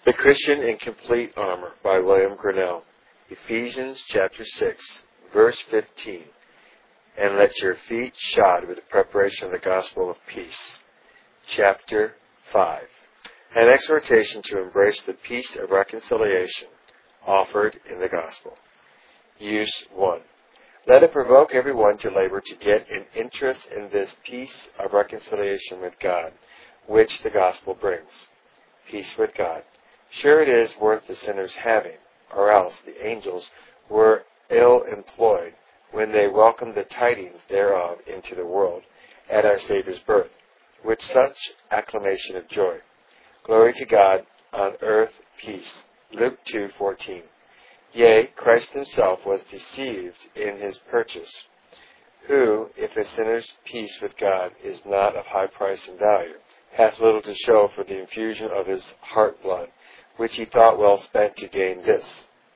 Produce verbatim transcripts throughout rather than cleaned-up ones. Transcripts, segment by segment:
The Christian in Complete Armor by William Grinnell. Ephesians chapter six, verse fifteen. And let your feet shod with the preparation of the gospel of peace. Chapter five. An exhortation to embrace the peace of reconciliation offered in the gospel. Use one. Let it provoke everyone to labor to get an interest in this peace of reconciliation with God, which the gospel brings. Peace with God. Sure it is worth the sinner's having, or else the angels were ill employed when they welcomed the tidings thereof into the world at our Saviour's birth, with such acclamation of joy. Glory to God on earth, peace. Luke two fourteen. Yea, Christ himself was deceived in his purchase, who, if a sinner's peace with God is not of high price and value, hath little to show for the infusion of his heart blood, which he thought well spent to gain this.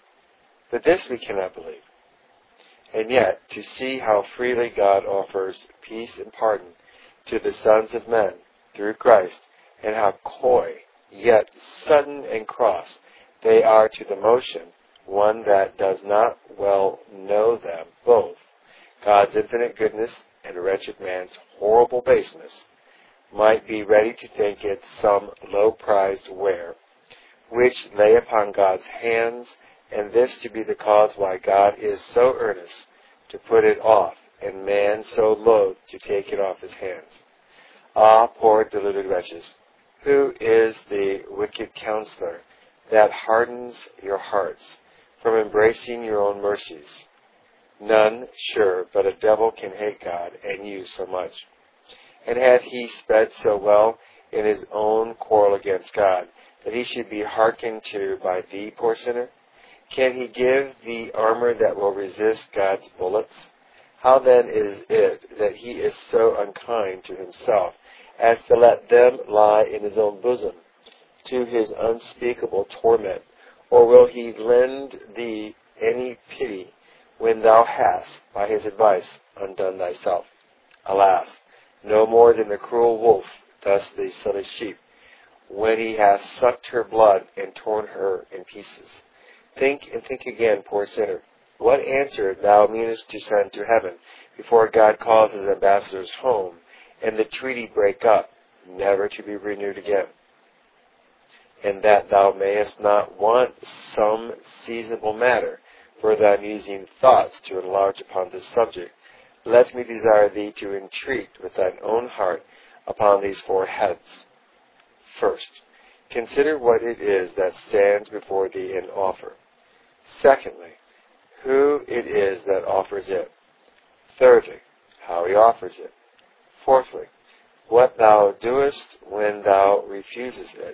But this we cannot believe. And yet, to see how freely God offers peace and pardon to the sons of men through Christ, and how coy, yet sudden and cross, they are to the motion, one that does not well know them both, God's infinite goodness and wretched man's horrible baseness, might be ready to think it some low-prized ware, which lay upon God's hands, and this to be the cause why God is so earnest to put it off, and man so loath to take it off his hands. Ah, poor deluded wretches, who is the wicked counselor that hardens your hearts from embracing your own mercies? None, sure, but a devil can hate God and you so much. And hath he sped so well in his own quarrel against God, that he should be hearkened to by thee, poor sinner? Can he give thee armor that will resist God's bullets? How then is it that he is so unkind to himself as to let them lie in his own bosom, to his unspeakable torment? Or will he lend thee any pity when thou hast, by his advice, undone thyself? Alas, no more than the cruel wolf does the silly sheep, when he hath sucked her blood and torn her in pieces. Think and think again, poor sinner, what answer thou meanest to send to heaven before God calls his ambassadors home, and the treaty break up, never to be renewed again. And that thou mayest not want some seasonable matter for thy musing thoughts to enlarge upon this subject, let me desire thee to entreat with thine own heart upon these four heads. First, consider what it is that stands before thee in offer. Secondly, who it is that offers it. Thirdly, how he offers it. Fourthly, what thou doest when thou refusest it.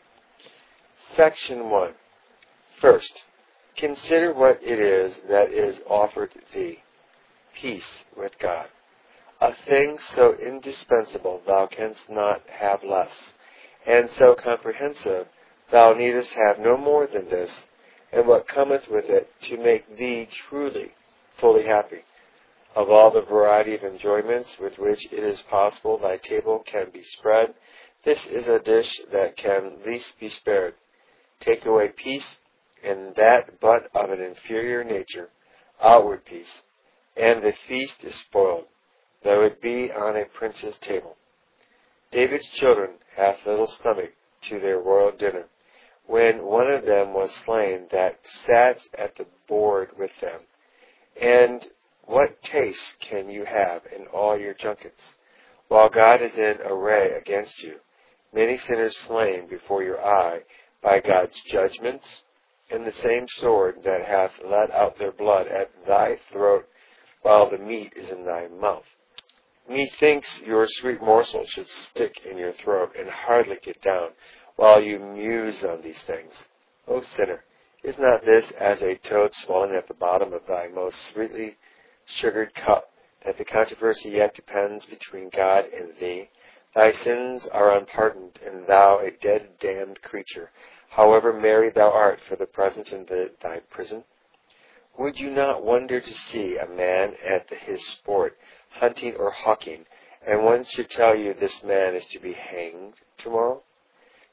Section one. First, consider what it is that is offered thee. Peace with God. A thing so indispensable thou canst not have less, and so comprehensive thou needest have no more than this, and what cometh with it to make thee truly, fully happy. Of all the variety of enjoyments with which it is possible thy table can be spread, this is a dish that can least be spared. Take away peace, and that but of an inferior nature, outward peace, and the feast is spoiled, though it be on a prince's table. David's children hath little stomach to their royal dinner, when one of them was slain that sat at the board with them. And what taste can you have in all your junkets, while God is in array against you, many sinners slain before your eye by God's judgments, and the same sword that hath let out their blood at thy throat, while the meat is in thy mouth? Methinks your sweet morsel should stick in your throat and hardly get down, while you muse on these things. O sinner, is not this as a toad swollen at the bottom of thy most sweetly sugared cup, that the controversy yet depends between God and thee? Thy sins are unpardoned, and thou a dead damned creature, however merry thou art for the present in the, thy prison. Would you not wonder to see a man at his sport, hunting or hawking, and one should tell you this man is to be hanged tomorrow?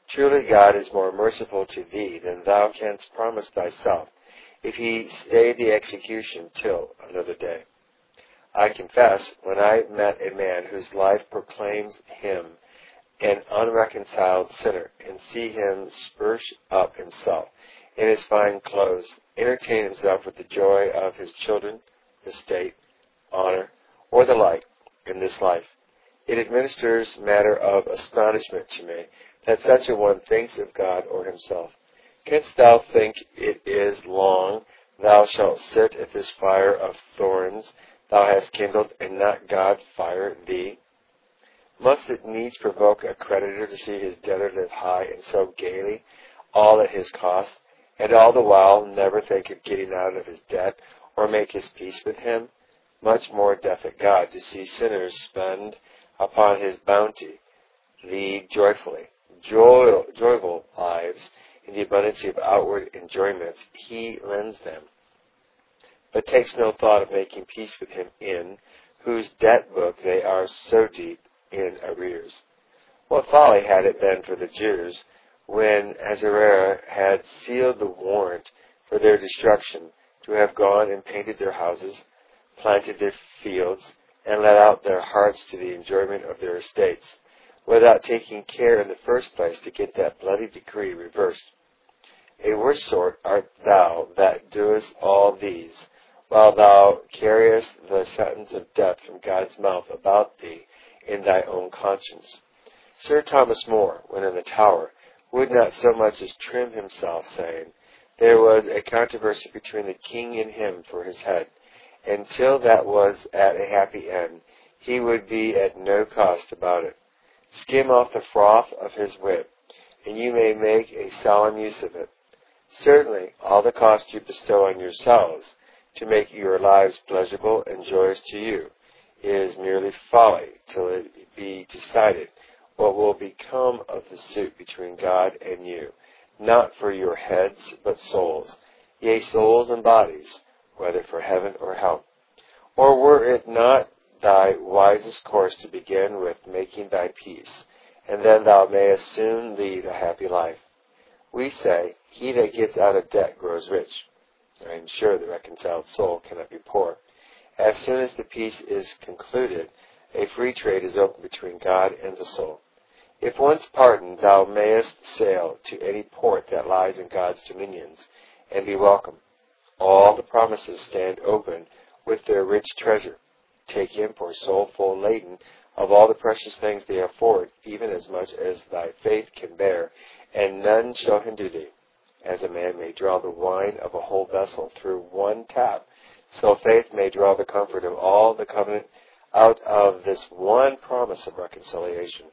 Truly God is more merciful to thee than thou canst promise thyself, if he stay the execution till another day. I confess, when I met a man whose life proclaims him an unreconciled sinner, and see him spruce up himself in his fine clothes, entertain himself with the joy of his children, estate, honor, or the like in this life, it administers matter of astonishment to me that such a one thinks of God or himself. Canst thou think it is long thou shalt sit at this fire of thorns thou hast kindled, and not God fire thee? Must it needs provoke a creditor to see his debtor live high and so gaily, all at his cost, and all the while never think of getting out of his debt or make his peace with him? Much more doth it God to see sinners spend upon his bounty the joyfully, joy, joyful lives in the abundance of outward enjoyments he lends them, but takes no thought of making peace with him in whose debt book they are so deep in arrears. What folly had it been for the Jews, when Azariah had sealed the warrant for their destruction, to have gone and painted their houses, planted their fields, and let out their hearts to the enjoyment of their estates, without taking care in the first place to get that bloody decree reversed. A worse sort art thou that doest all these, while thou carriest the sentence of death from God's mouth about thee in thy own conscience. Sir Thomas More, when in the Tower, would not so much as trim himself, saying, there was a controversy between the king and him for his head, and till that was at a happy end, he would be at no cost about it. Skim off the froth of his whip, and you may make a solemn use of it. Certainly, all the cost you bestow on yourselves, to make your lives pleasurable and joyous to you, is merely folly, till it be decided what will become of the suit between God and you, not for your heads, but souls, yea, souls and bodies, whether for heaven or hell. Or were it not thy wisest course to begin with making thy peace, and then thou mayest soon lead a happy life? We say, he that gets out of debt grows rich. I am sure the reconciled soul cannot be poor. As soon as the peace is concluded, a free trade is opened between God and the soul. If once pardoned, thou mayest sail to any port that lies in God's dominions, and be welcome. All the promises stand open with their rich treasure. Take him for soul full laden of all the precious things they afford, even as much as thy faith can bear, and none shall hinder thee. As a man may draw the wine of a whole vessel through one tap, so faith may draw the comfort of all the covenant out of this one promise of reconciliation.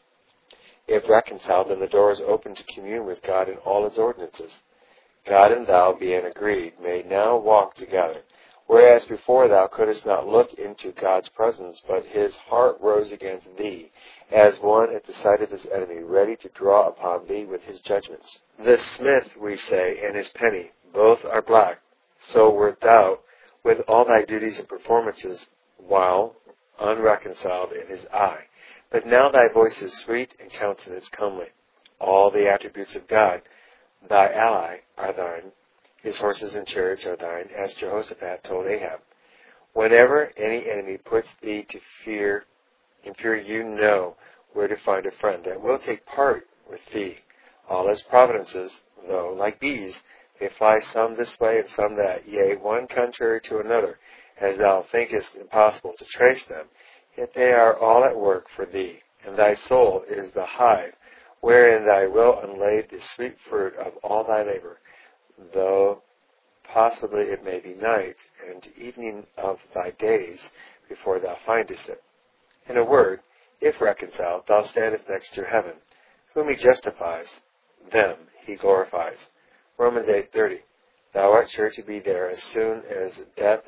If reconciled, then the door is open to commune with God in all his ordinances. God and thou, being agreed, may now walk together, whereas before thou couldst not look into God's presence, but his heart rose against thee, as one at the sight of his enemy, ready to draw upon thee with his judgments. The smith, we say, and his penny, both are black. So wert thou, with all thy duties and performances, while unreconciled in his eye. But now thy voice is sweet and countenance comely. All the attributes of God, thy ally, are thine. His horses and chariots are thine, as Jehoshaphat told Ahab. Whenever any enemy puts thee to fear, in fear you know where to find a friend that will take part with thee. All his providences, though, like bees, they fly some this way and some that, yea, one contrary to another, as thou thinkest impossible to trace them, yet they are all at work for thee, and thy soul is the hive, wherein thy will unlaid the sweet fruit of all thy labor, though possibly it may be night and evening of thy days before thou findest it. In a word, if reconciled, thou standest next to heaven. Whom he justifies, them he glorifies. Romans eight thirty. Thou art sure to be there as soon as death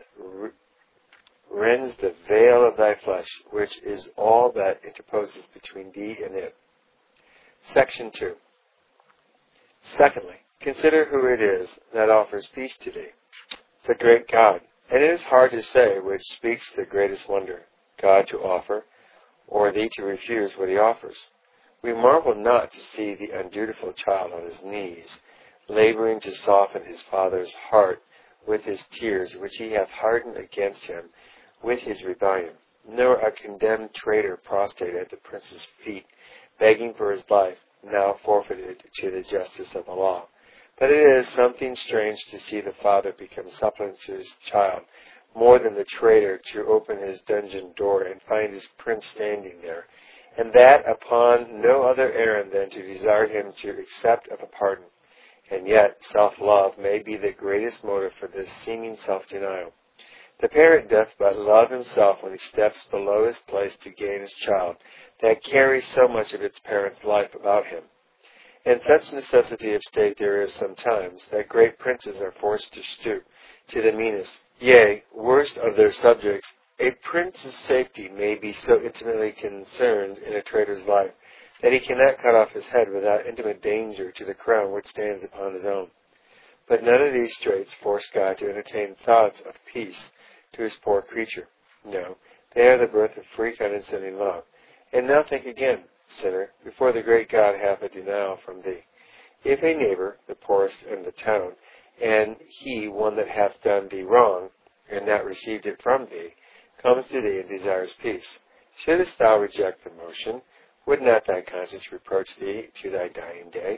rends the veil of thy flesh, which is all that interposes between thee and it. Section two. Secondly, consider who it is that offers peace to thee. The great God. And it is hard to say which speaks the greatest wonder, God to offer, or thee to refuse what he offers. We marvel not to see the undutiful child on his knees, laboring to soften his father's heart with his tears, which he hath hardened against him with his rebellion, nor a condemned traitor prostrate at the prince's feet, begging for his life, now forfeited to the justice of the law. But it is something strange to see the father become suppliant to his child, more than the traitor to open his dungeon door and find his prince standing there, and that upon no other errand than to desire him to accept of a pardon. And yet self-love may be the greatest motive for this seeming self-denial. The parent doth but love himself when he steps below his place to gain his child, that carries so much of its parent's life about him. And such necessity of state there is sometimes, that great princes are forced to stoop to the meanest, yea, worst of their subjects. A prince's safety may be so intimately concerned in a traitor's life, that he cannot cut off his head without intimate danger to the crown which stands upon his own. But none of these straits force God to entertain thoughts of peace to his poor creature. No, they are the birth of free condescending love. And now think again, sinner, before the great God hath a denial from thee. If a neighbor, the poorest in the town, and he one that hath done thee wrong, and not received it from thee, comes to thee and desires peace, shouldest thou reject the motion? Would not thy conscience reproach thee to thy dying day?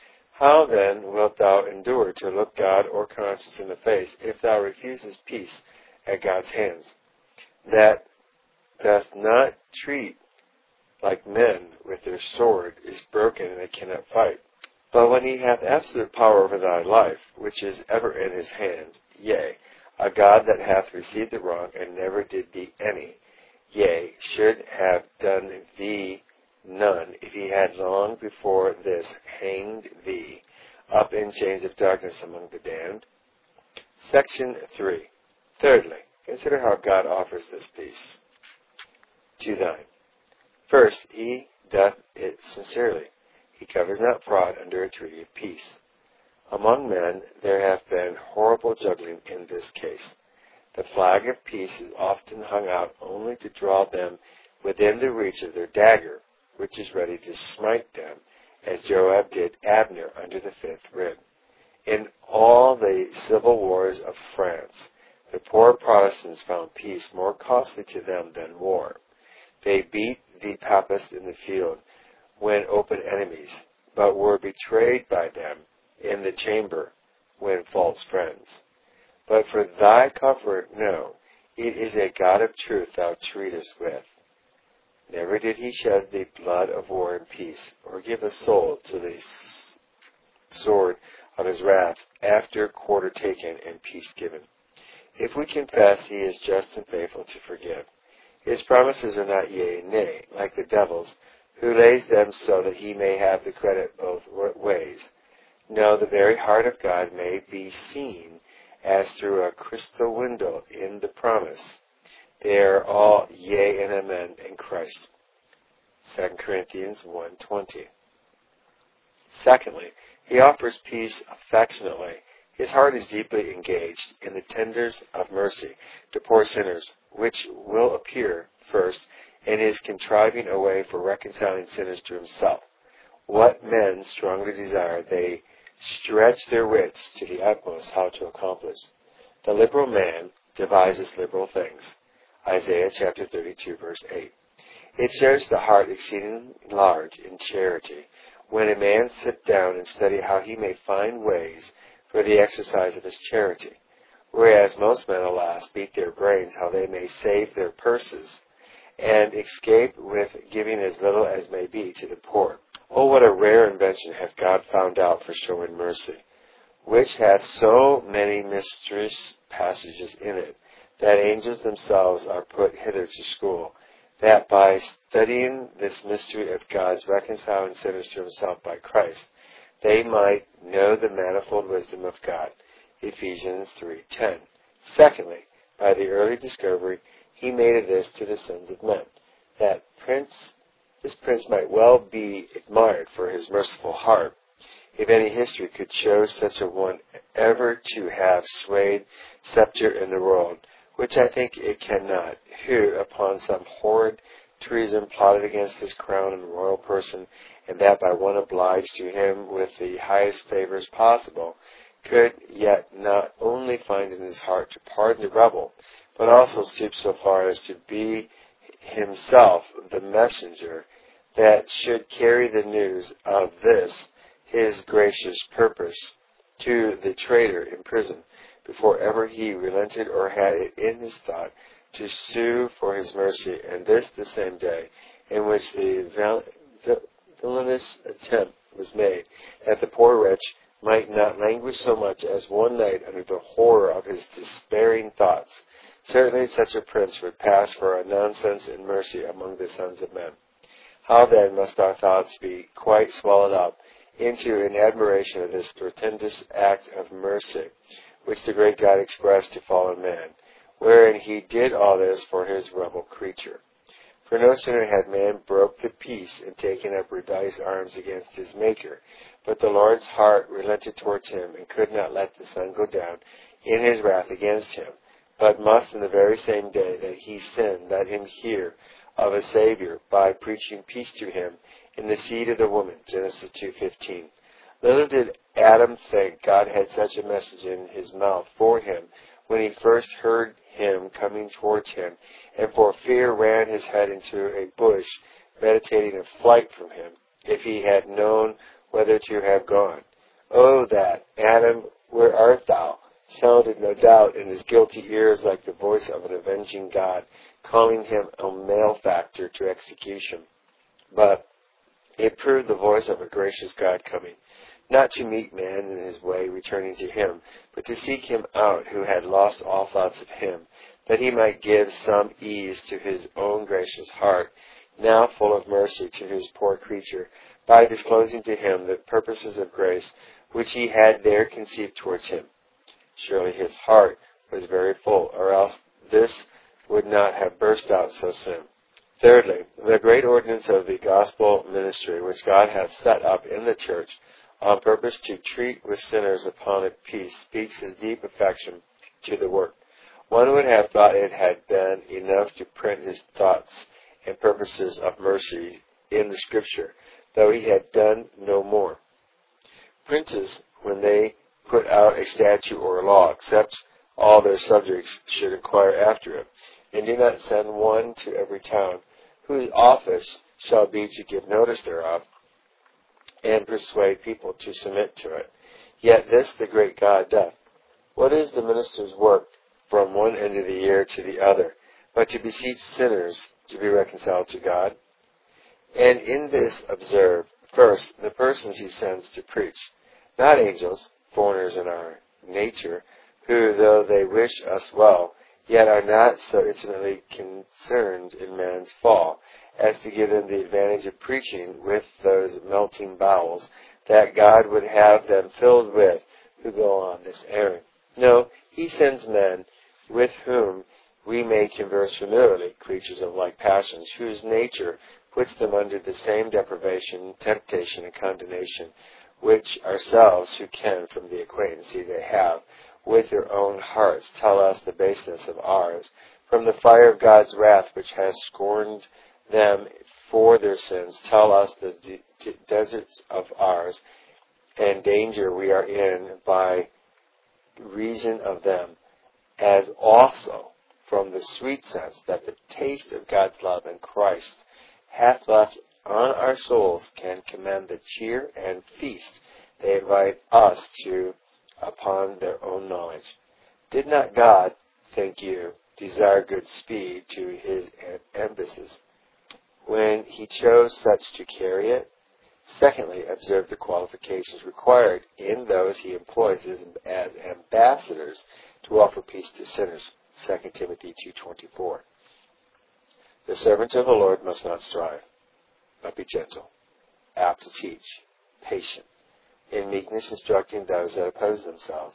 How then wilt thou endure to look God or conscience in the face, if thou refusest peace at God's hands, that doth not treat like men with their sword is broken and they cannot fight? But when he hath absolute power over thy life, which is ever in his hands, yea, a God that hath received the wrong and never did thee any, yea, should have done thee none, if he had long before this hanged thee up in chains of darkness among the damned. Section three. Thirdly, consider how God offers this peace. To thine. First, he doth it sincerely. He covers not fraud under a treaty of peace. Among men there hath been horrible juggling in this case. The flag of peace is often hung out only to draw them within the reach of their dagger, which is ready to smite them, as Joab did Abner under the fifth rib. In all the civil wars of France, the poor Protestants found peace more costly to them than war. They beat the Papists in the field when open enemies, but were betrayed by them in the chamber when false friends. But for thy comfort, no, it is a God of truth thou treatest with. Never did he shed the blood of war in peace, or give a soul to the sword of his wrath, after quarter taken and peace given. If we confess, he is just and faithful to forgive. His promises are not yea and nay, like the devil's, who lays them so that he may have the credit both ways. No, the very heart of God may be seen as through a crystal window in the promise. They are all yea and amen in Christ. Second Corinthians one twenty. Secondly, he offers peace affectionately. His heart is deeply engaged in the tenders of mercy to poor sinners, which will appear, first, in his contriving a way for reconciling sinners to himself. What men strongly desire, they stretch their wits to the utmost how to accomplish. The liberal man devises liberal things. Isaiah chapter thirty-two, verse eight. It shows the heart exceeding large in charity when a man sit down and study how he may find ways for the exercise of his charity, whereas most men, alas, beat their brains how they may save their purses and escape with giving as little as may be to the poor. Oh, what a rare invention hath God found out for showing mercy, which hath so many mysterious passages in it, that angels themselves are put hither to school, that by studying this mystery of God's reconciling sinners to himself by Christ, they might know the manifold wisdom of God. Ephesians three ten. Secondly, by the early discovery, he made of this to the sons of men, that prince, this prince might well be admired for his merciful heart, if any history could show such a one ever to have swayed scepter in the world, which I think it cannot, who, upon some horrid treason plotted against his crown and royal person, and that by one obliged to him with the highest favors possible, could yet not only find in his heart to pardon the rebel, but also stoop so far as to be himself the messenger that should carry the news of this his gracious purpose to the traitor in prison, before ever he relented or had it in his thought to sue for his mercy, and this the same day in which the vil- vil- villainous attempt was made, that the poor wretch might not languish so much as one night under the horror of his despairing thoughts. Certainly such a prince would pass for a nonsense in mercy among the sons of men. How then must our thoughts be quite swallowed up into an admiration of this stupendous act of mercy, which the great God expressed to fallen man, wherein he did all this for his rebel creature. For no sooner had man broke the peace and taken up rebellious arms against his Maker, but the Lord's heart relented towards him, and could not let the sun go down in his wrath against him, but must in the very same day that he sinned let him hear of a Savior by preaching peace to him in the seed of the woman, Genesis two fifteen. Little did Adam think God had such a message in his mouth for him when he first heard him coming towards him, and for fear ran his head into a bush, meditating a flight from him, if he had known whether to have gone. Oh, that, Adam, where art thou? Sounded no doubt in his guilty ears like the voice of an avenging God, calling him a malefactor to execution. But it proved the voice of a gracious God coming, not to meet man in his way returning to him, but to seek him out who had lost all thoughts of him, that he might give some ease to his own gracious heart, now full of mercy to his poor creature, by disclosing to him the purposes of grace which he had there conceived towards him. Surely his heart was very full, or else this would not have burst out so soon. Thirdly, the great ordinance of the gospel ministry which God hath set up in the church on purpose to treat with sinners upon a peace speaks his deep affection to the work. One would have thought it had been enough to print his thoughts and purposes of mercy in the Scripture, though he had done no more. Princes, when they put out a statute or a law, except all their subjects should inquire after it, and do not send one to every town, whose office shall be to give notice thereof, and persuade people to submit to it. Yet this the great God doth. What is the minister's work from one end of the year to the other, but to beseech sinners to be reconciled to God? And in this observe, first, the persons he sends to preach, not angels, foreigners in our nature, who, though they wish us well, yet are not so intimately concerned in man's fall, as to give them the advantage of preaching with those melting bowels that God would have them filled with who go on this errand. No, he sends men with whom we may converse familiarly, creatures of like passions, whose nature puts them under the same deprivation, temptation, and condemnation, which ourselves, who can, from the acquaintancy they have with their own hearts, tell us the baseness of ours, from the fire of God's wrath which has scorned them for their sins, tell us the de- de- deserts of ours, and danger we are in by reason of them, as also from the sweet sense that the taste of God's love in Christ hath left on our souls, can commend the cheer and feast they invite us to upon their own knowledge. Did not God, think you, desire good speed to his embassies when he chose such to carry it? Secondly, observe the qualifications required in those he employs as ambassadors to offer peace to sinners. Second Timothy two twenty-four. The servant of the Lord must not strive, but be gentle, apt to teach, patient, in meekness instructing those that oppose themselves.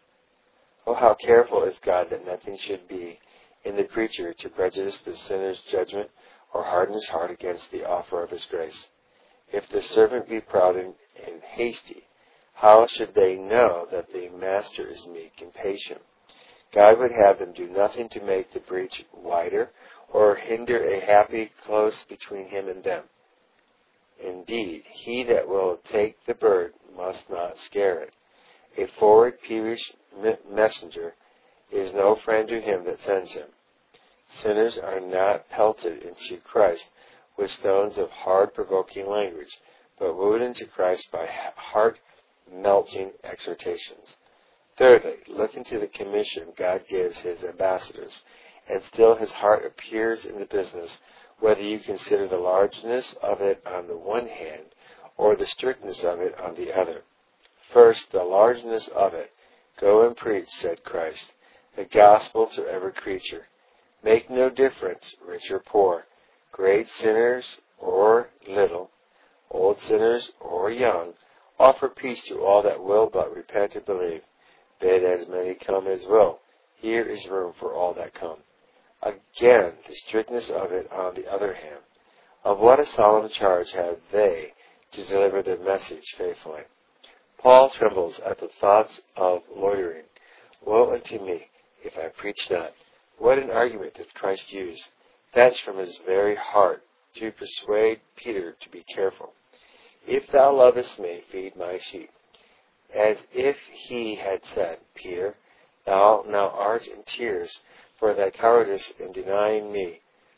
Oh, how careful is God that nothing should be in the preacher to prejudice the sinner's judgment or harden his heart against the offer of his grace. If the servant be proud and, and hasty, how should they know that the master is meek and patient? God would have them do nothing to make the breach wider or hinder a happy close between him and them. Indeed, he that will take the bird must not scare it. A forward, peevish messenger is no friend to him that sends him. Sinners are not pelted into Christ with stones of hard, provoking language, but wooed into Christ by heart-melting exhortations. Thirdly, look into the commission God gives his ambassadors, and still his heart appears in the business, whether you consider the largeness of it on the one hand, or the strictness of it on the other. First, the largeness of it. Go and preach, said Christ, the gospel to every creature. Make no difference, rich or poor, great sinners or little, old sinners or young. Offer peace to all that will but repent and believe. Bid as many come as will. Here is room for all that come. Again, the strictness of it on the other hand. Of what a solemn charge have they to deliver the message faithfully. Paul trembles at the thoughts of loitering. Woe unto me, if I preach not. What an argument did Christ use, fetched from his very heart, to persuade Peter to be careful. If thou lovest me, feed my sheep. As if he had said, Peter, thou now art in tears for thy cowardice in denying me.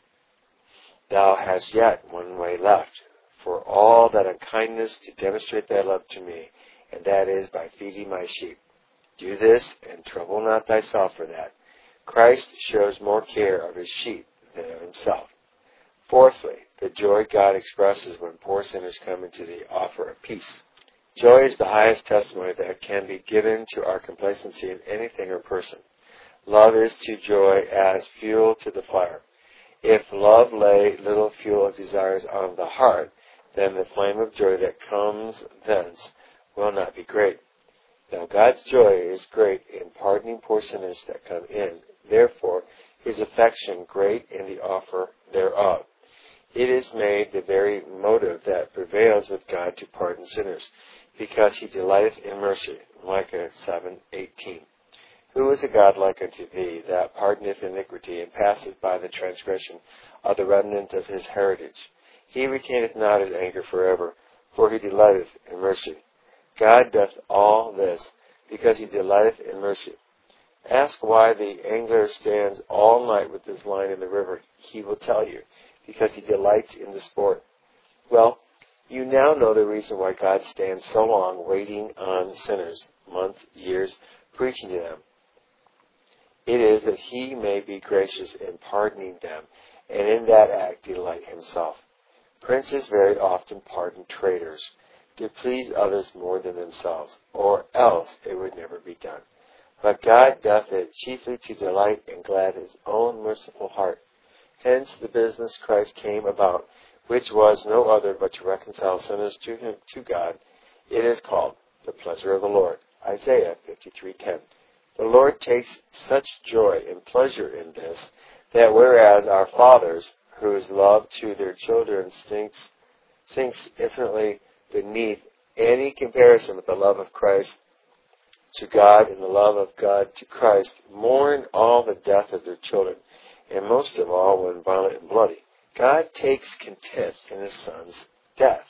Thou hast yet one way left, for all that unkindness to demonstrate thy love to me, and that is by feeding my sheep. Do this, and trouble not thyself for that. Christ shows more care of his sheep than of himself. Fourthly, the joy God expresses when poor sinners come into the offer of peace. Joy is the highest testimony that can be given to our complacency in anything or person. Love is to joy as fuel to the fire. If love lay little fuel of desires on the heart, then the flame of joy that comes thence will not be great. Now God's joy is great in pardoning poor sinners that come in. Therefore, his affection great in the offer thereof. It is made the very motive that prevails with God to pardon sinners, because he delighteth in mercy. Micah seven eighteen. Who is a God like unto thee, that pardoneth iniquity, and passeth by the transgression of the remnant of his heritage? He retaineth not his anger forever, for he delighteth in mercy. God doth all this, because he delighteth in mercy. Ask why the angler stands all night with his line in the river. He will tell you, because he delights in the sport. Well, you now know the reason why God stands so long waiting on sinners, months, years, preaching to them. It is that he may be gracious in pardoning them, and in that act delight himself. Princes very often pardon traitors, to please others more than themselves, or else it would never be done. But God doth it chiefly to delight and glad his own merciful heart. Hence the business Christ came about, which was no other but to reconcile sinners to him, to God. It is called the pleasure of the Lord. Isaiah fifty-three ten. The Lord takes such joy and pleasure in this, that whereas our fathers, whose love to their children sinks, sinks infinitely beneath any comparison with the love of Christ to God and the love of God to Christ, mourn all the death of their children, and most of all when violent and bloody. God takes contempt in his Son's death,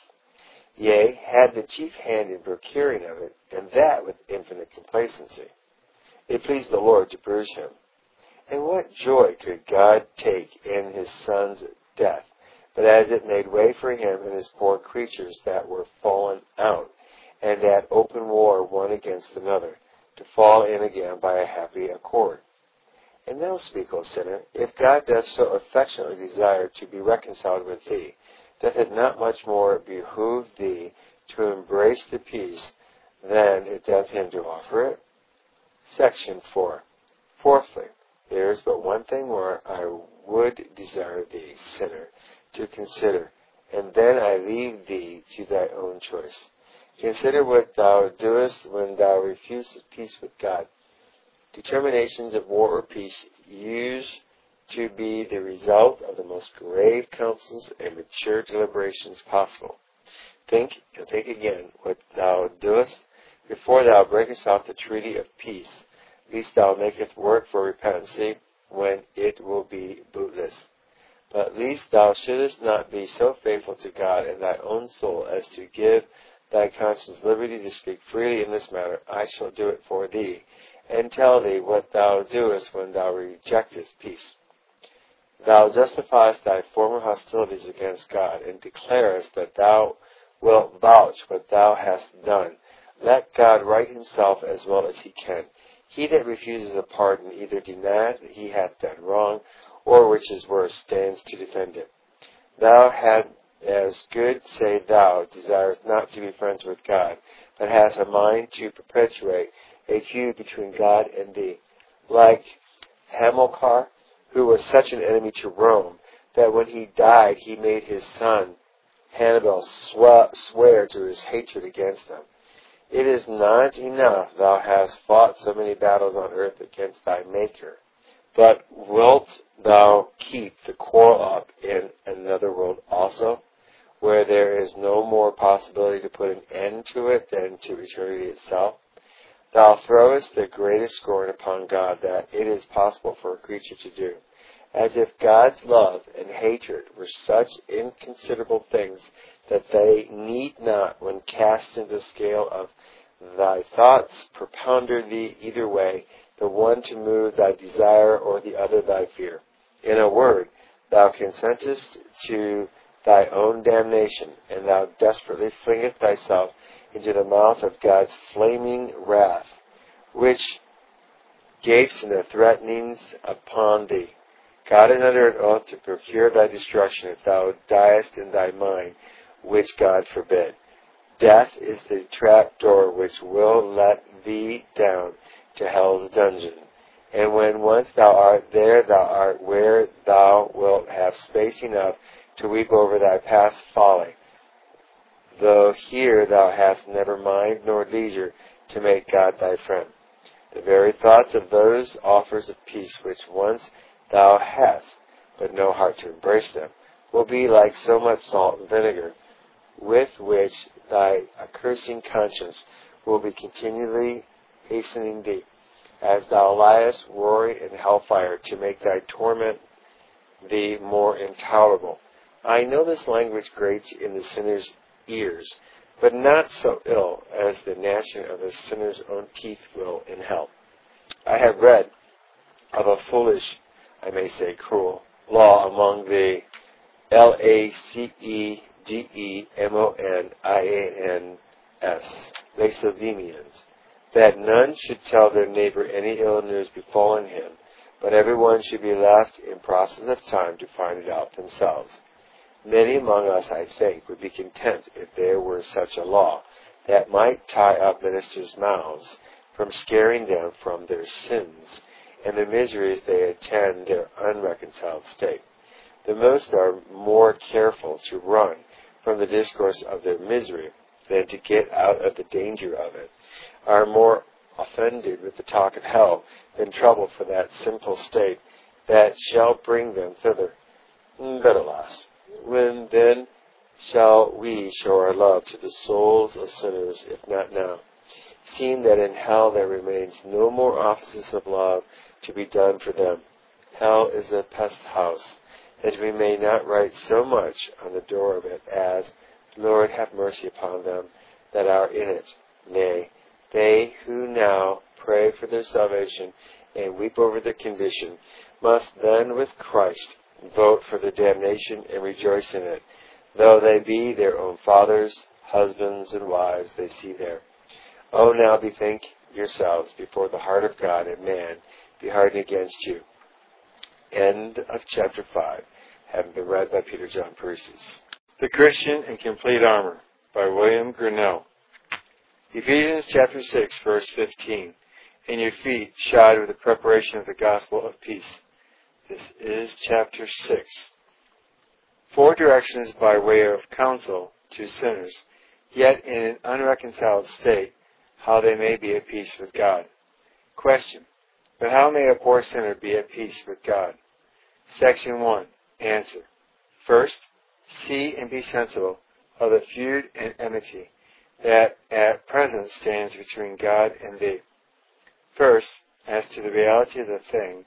yea, had the chief hand in procuring of it, and that with infinite complacency. It pleased the Lord to bruise him. And what joy could God take in his Son's death, but as it made way for him and his poor creatures that were fallen out, and at open war one against another, to fall in again by a happy accord. And now speak, O sinner, if God doth so affectionately desire to be reconciled with thee, doth it not much more behoove thee to embrace the peace than it doth him to offer it? Section four. Fourthly, there is but one thing more I would desire thee, sinner, to consider, and then I leave thee to thy own choice. Consider what thou doest when thou refusest peace with God. Determinations of war or peace used to be the result of the most grave counsels and mature deliberations possible. Think, and think again, what thou doest before thou breakest off the treaty of peace, lest thou makest work for repentance when it will be bootless. But lest thou shouldest not be so faithful to God and thy own soul as to give thy conscience liberty to speak freely in this matter, I shall do it for thee, and tell thee what thou doest when thou rejectest peace. Thou justifiest thy former hostilities against God, and declarest that thou wilt vouch what thou hast done. Let God right himself as well as he can. He that refuses a pardon either denieth that he hath done wrong, or, which is worse, stands to defend it. Thou had as good say thou desirest not to be friends with God, but hast a mind to perpetuate a feud between God and thee, like Hamilcar, who was such an enemy to Rome, that when he died he made his son Hannibal swear to his hatred against them. It is not enough thou hast fought so many battles on earth against thy Maker, but wilt thou keep the quarrel up in another world also, where there is no more possibility to put an end to it than to eternity itself? Thou throwest the greatest scorn upon God that it is possible for a creature to do, as if God's love and hatred were such inconsiderable things that they need not, when cast into the scale of thy thoughts, propounder thee either way, the one to move thy desire or the other thy fear. In a word, thou consentest to thy own damnation, and thou desperately flingest thyself into the mouth of God's flaming wrath, which gapes in the threatenings upon thee. God is under an oath to procure thy destruction if thou diest in thy mind, which God forbid. Death is the trap door which will let thee down to hell's dungeon. And when once thou art there, thou art where thou wilt have space enough to weep over thy past folly, though here thou hast never mind nor leisure to make God thy friend. The very thoughts of those offers of peace which once thou hast, but no heart to embrace them, will be like so much salt and vinegar, with which thy accursing conscience will be continually hastening thee, as thou liest roaring in hellfire, to make thy torment thee more intolerable. I know this language grates in the sinner's ears, but not so ill as the gnashing of the sinner's own teeth will in hell. I have read of a foolish, I may say cruel, law among the L A C E D E M O N I A N S, Lacedaemonians, that none should tell their neighbor any ill news befallen him, but everyone should be left in process of time to find it out themselves. Many among us, I think, would be content if there were such a law that might tie up ministers' mouths from scaring them from their sins and the miseries they attend their unreconciled state. The most are more careful to run from the discourse of their misery than to get out of the danger of it, are more offended with the talk of hell than troubled for that sinful state that shall bring them thither. But alas, when then shall we show our love to the souls of sinners, if not now, seeing that in hell there remains no more offices of love to be done for them? Hell is a pest house, that we may not write so much on the door of it as, Lord, have mercy upon them that are in it. Nay, they who now pray for their salvation and weep over their condition must then with Christ vote for their damnation and rejoice in it, though they be their own fathers, husbands, and wives they see there. Oh, now bethink yourselves before the heart of God and man be hardened against you. End of chapter five, having been read by Peter John Paresis. The Christian in Complete Armor by William Grinnell. Ephesians chapter six, verse fifteen. And your feet shod with the preparation of the gospel of peace. This is chapter six. Four directions by way of counsel to sinners, yet in an unreconciled state, how they may be at peace with God. Question. But how may a poor sinner be at peace with God? Section one. Answer. First, see and be sensible of the feud and enmity that at present stands between God and thee. First, as to the reality of the thing,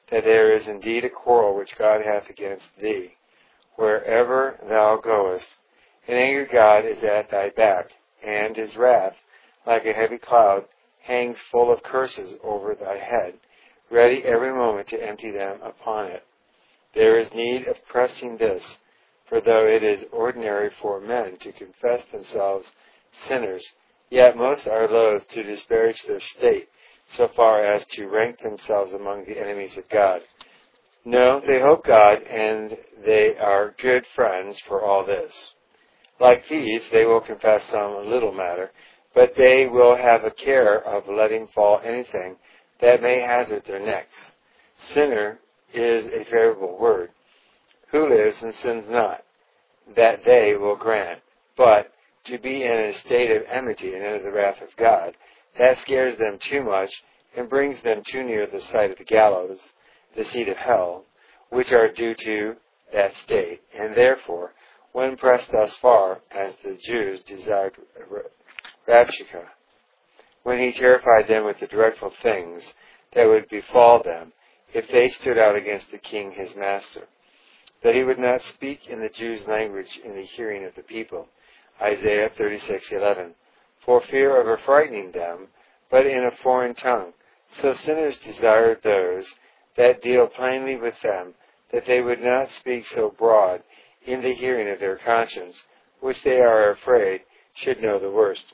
that there is indeed a quarrel which God hath against thee, wherever thou goest. And anger God is at thy back, and his wrath, like a heavy cloud, hangs full of curses over thy head, ready every moment to empty them upon it. There is need of pressing this, for though it is ordinary for men to confess themselves sinners, yet most are loath to disparage their state, so far as to rank themselves among the enemies of God. No, they hope God, and they are good friends for all this. Like thieves, they will confess some little matter, but they will have a care of letting fall anything that may hazard their necks. Sinner is a favorable word. Who lives and sins not? That they will grant. But to be in a state of enmity and under the wrath of God, that scares them too much and brings them too near the sight of the gallows, the seat of hell, which are due to that state. And therefore, when pressed thus far, as the Jews desired Rabshakeh, when he terrified them with the dreadful things that would befall them if they stood out against the king his master, that he would not speak in the Jews' language in the hearing of the people, Isaiah thirty-six eleven, for fear of affrightening them, but in a foreign tongue. So sinners desired those that deal plainly with them, that they would not speak so broad in the hearing of their conscience, which they are afraid should know the worst.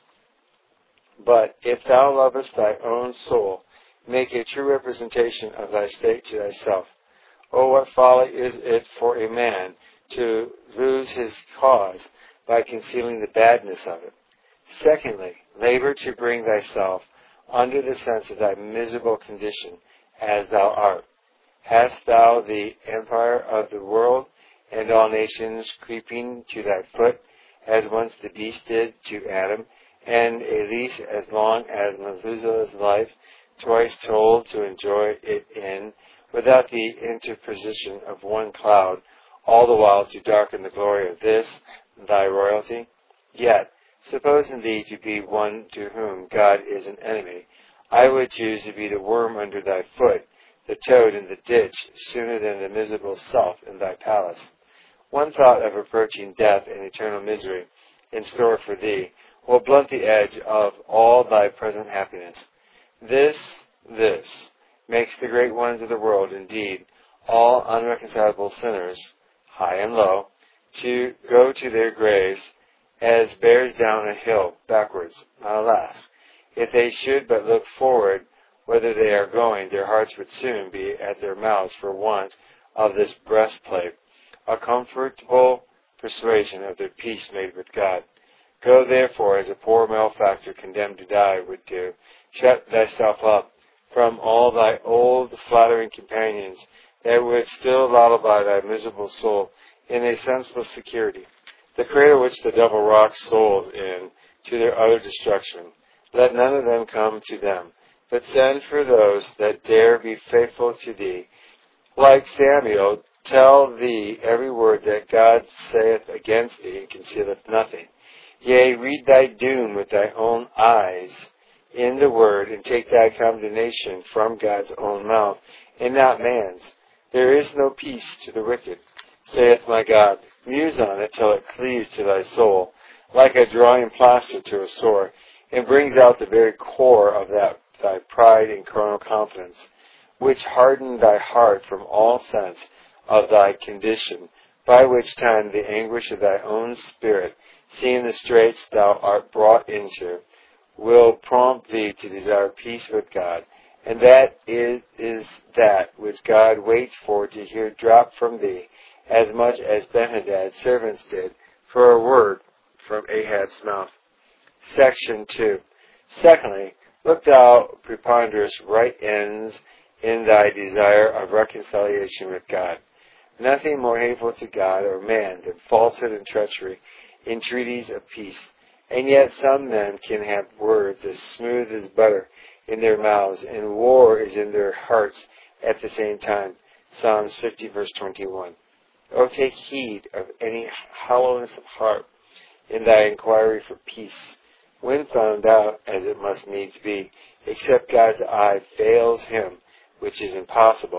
But if thou lovest thy own soul, make a true representation of thy state to thyself. Oh, what folly is it for a man to lose his cause by concealing the badness of it. Secondly, labor to bring thyself under the sense of thy miserable condition as thou art. Hast thou the empire of the world and all nations creeping to thy foot, as once the beast did to Adam, and a lease as long as Methuselah's life, twice told to enjoy it in, without the interposition of one cloud, all the while to darken the glory of this, thy royalty? Yet, supposing thee to be one to whom God is an enemy, I would choose to be the worm under thy foot, the toad in the ditch, sooner than the miserable self in thy palace. One thought of approaching death and eternal misery in store for thee will blunt the edge of all thy present happiness. This, this, makes the great ones of the world, indeed, all unreconcilable sinners, high and low, to go to their graves as bears down a hill backwards. Alas, if they should but look forward whither they are going, their hearts would soon be at their mouths for want of this breastplate, a comfortable persuasion of their peace made with God. Go therefore as a poor malefactor condemned to die would do. Shut thyself up from all thy old flattering companions that would still lullaby thy miserable soul in a senseless security, the cradle which the devil rocks souls in to their utter destruction. Let none of them come to them, but send for those that dare be faithful to thee. Like Samuel, tell thee every word that God saith against thee, and concealeth nothing. Yea, read thy doom with thy own eyes in the word, and take thy condemnation from God's own mouth, and not man's. There is no peace to the wicked, saith my God. Muse on it till it cleaves to thy soul, like a drawing plaster to a sore, and brings out the very core of that thy pride and carnal confidence, which hardened thy heart from all sense of thy condition, by which time the anguish of thy own spirit, seeing the straits thou art brought into, will prompt thee to desire peace with God, and that is, is that which God waits for to hear drop from thee, as much as Benhadad's servants did for a word from Ahab's mouth. Section two. Secondly, look thou preponderous right ends in thy desire of reconciliation with God. Nothing more hateful to God or man than falsehood and treachery, entreaties of peace. And yet some men can have words as smooth as butter in their mouths, and war is in their hearts at the same time. Psalms fifty, verse twenty-one. O take heed of any hollowness of heart in thy inquiry for peace, when found out, as it must needs be, except God's eye fails him, which is impossible,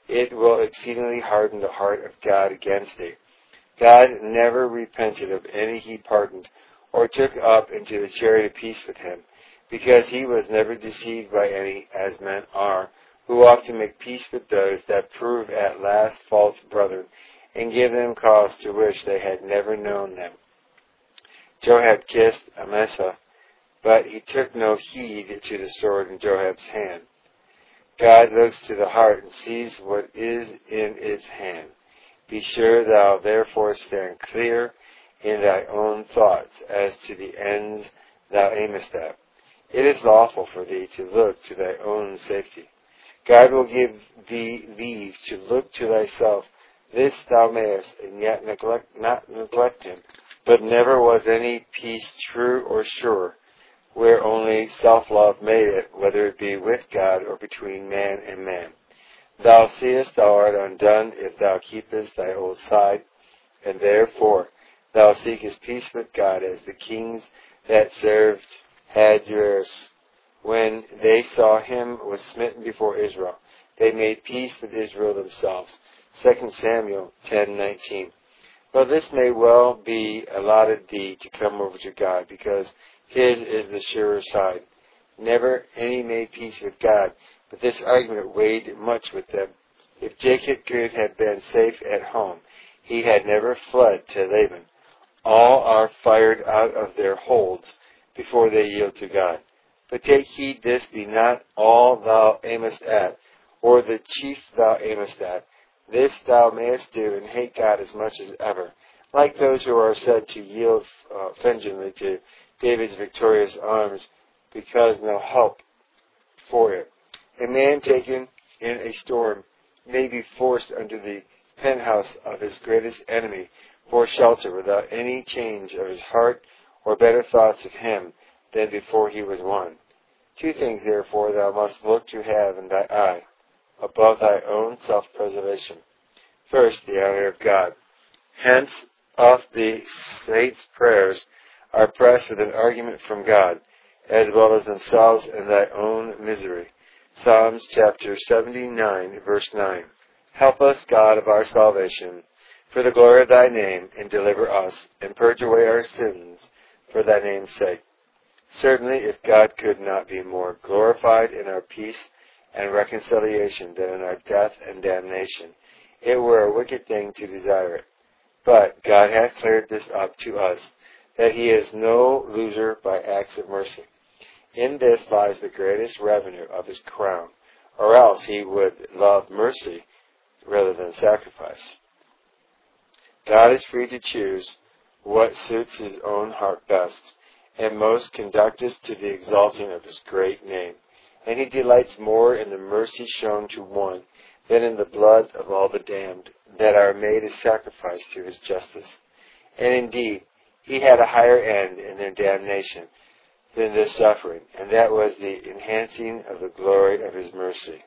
it will exceedingly harden the heart of God against thee. God never repented of any he pardoned, or took up into the chariot of peace with him, because he was never deceived by any, as men are, who often make peace with those that prove at last false brethren, and give them cause to wish they had never known them. Joab kissed Amasa, but he took no heed to the sword in Joab's hand. God looks to the heart and sees what is in its hand. Be sure thou therefore stand clear in thy own thoughts as to the ends thou aimest at. It is lawful for thee to look to thy own safety. God will give thee leave to look to thyself. This thou mayest, and yet neglect not neglect him. But never was any peace true or sure, where only self-love made it, whether it be with God or between man and man. Thou seest thou art undone if thou keepest thy old side, and therefore thou seekest peace with God, as the kings that served Ahasuerus, when they saw him was smitten before Israel. They made peace with Israel themselves. Second Samuel ten nineteen. Well, this may well be allotted thee to come over to God, because his is the surer side. Never any made peace with God, but this argument weighed much with them. If Jacob could have been safe at home, he had never fled to Laban. All are fired out of their holds before they yield to God. But take heed this be not all thou aimest at, or the chief thou aimest at. This thou mayest do, and hate God as much as ever, like those who are said to yield uh, vengeantly to David's victorious arms, because no help for it. A man taken in a storm may be forced under the penthouse of his greatest enemy for shelter, without any change of his heart or better thoughts of him than before he was won. Two things, therefore, thou must look to have in thy eye, above thy own self-preservation. First, the honor of God. Hence, of the saints' prayers are pressed with an argument from God, as well as themselves and thy own misery. Psalms chapter seventy-nine, verse nine. Help us, God of our salvation, for the glory of thy name, and deliver us, and purge away our sins, for thy name's sake. Certainly, if God could not be more glorified in our peace and reconciliation than in our death and damnation, it were a wicked thing to desire it. But God hath cleared this up to us, that he is no loser by acts of mercy. In this lies the greatest revenue of his crown, or else he would love mercy rather than sacrifice. God is free to choose what suits his own heart best, and most conducteth to the exalting of his great name. And he delights more in the mercy shown to one than in the blood of all the damned that are made a sacrifice to his justice. And indeed, he had a higher end in their damnation than their suffering, and that was the enhancing of the glory of his mercy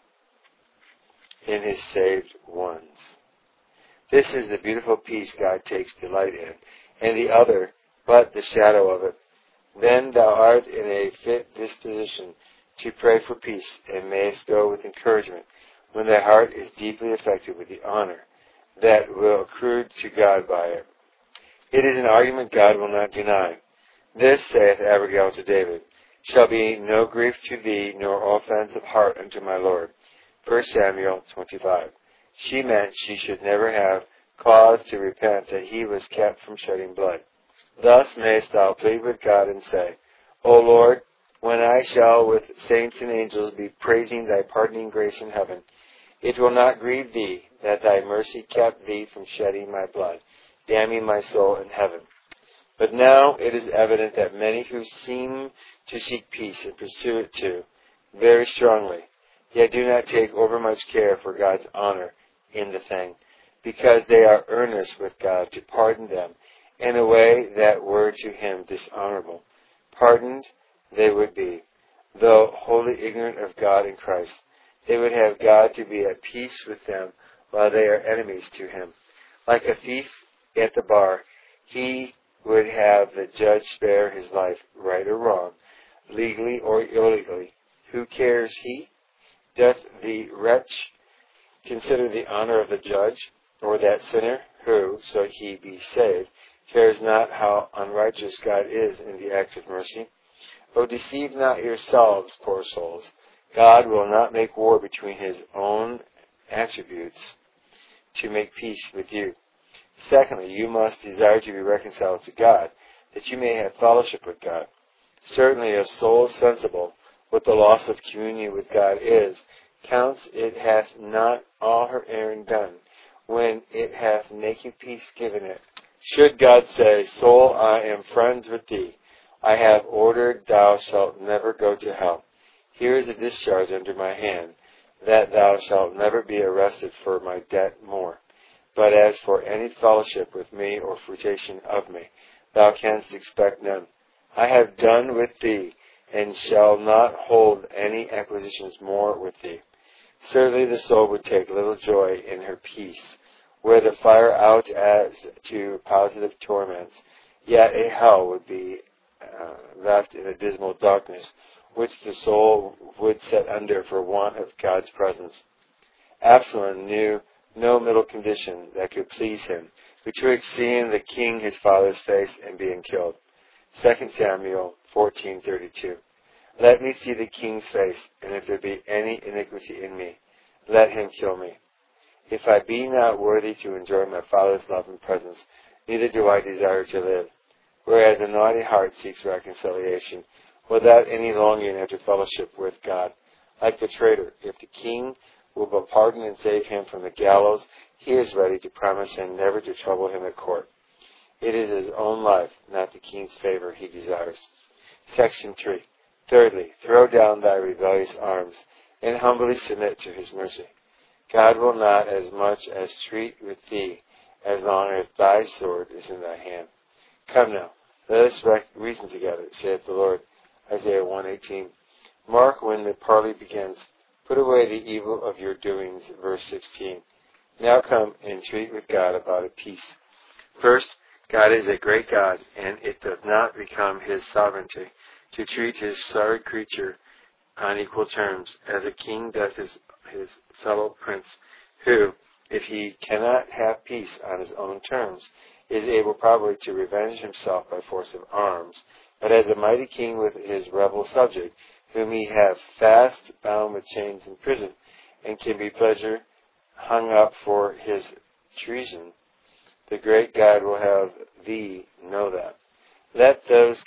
in his saved ones. This is the beautiful peace God takes delight in, and the other but the shadow of it. Then thou art in a fit disposition to pray for peace, and mayest go with encouragement, when thy heart is deeply affected with the honor that will accrue to God by it. It is an argument God will not deny. This saith Abigail to David, shall be no grief to thee, nor offense of heart unto my Lord. First Samuel twenty-five. She meant she should never have cause to repent that he was kept from shedding blood. Thus mayest thou plead with God and say, O Lord, when I shall with saints and angels be praising thy pardoning grace in heaven, it will not grieve thee that thy mercy kept thee from shedding my blood, damning my soul in heaven. But now it is evident that many who seem to seek peace and pursue it too, very strongly, yet do not take overmuch care for God's honor in the thing, because they are earnest with God to pardon them in a way that were to him dishonorable. Pardoned they would be, though wholly ignorant of God in Christ. They would have God to be at peace with them while they are enemies to him. Like a thief at the bar, he would have the judge spare his life, right or wrong, legally or illegally. Who cares he? Doth the wretch Consider the honor of the judge, or that sinner who, so he be saved, cares not how unrighteous God is in the acts of mercy. O deceive not yourselves, poor souls. God will not make war between his own attributes to make peace with you. Secondly, you must desire to be reconciled to God, that you may have fellowship with God. Certainly a soul sensible what the loss of communion with God is, counts it hath not all her errand done, when it hath naked peace given it. Should God say, Soul, I am friends with thee, I have ordered thou shalt never go to hell. Here is a discharge under my hand, that thou shalt never be arrested for my debt more. But as for any fellowship with me or fruition of me, thou canst expect none. I have done with thee, and shall not hold any acquisitions more with thee. Certainly the soul would take little joy in her peace, were the fire out as to positive torments, yet a hell would be uh, left in a dismal darkness, which the soul would set under for want of God's presence. Absalom knew no middle condition that could please him, betwixt seeing the king his father's face and being killed. Second Samuel fourteen thirty-two. Let me see the king's face, and if there be any iniquity in me, let him kill me. If I be not worthy to enjoy my Father's love and presence, neither do I desire to live. Whereas a naughty heart seeks reconciliation, without any longing after fellowship with God. Like the traitor, if the king will but pardon and save him from the gallows, he is ready to promise him never to trouble him at court. It is his own life, not the king's favor, he desires. Section three. Thirdly, throw down thy rebellious arms, and humbly submit to his mercy. God will not as much as treat with thee, as long as thy sword is in thy hand. Come now, let us reason together, saith the Lord. Isaiah one eighteen. Mark when the parley begins. Put away the evil of your doings, verse sixteen. Now come and treat with God about a peace. First, God is a great God, and it does not become his sovereignty to treat his sorry creature on equal terms, as a king doth his, his fellow prince, who, if he cannot have peace on his own terms, is able probably to revenge himself by force of arms, but as a mighty king with his rebel subject, whom he have fast bound with chains in prison, and can be pleasure hung up for his treason, the great God will have thee know that. Let those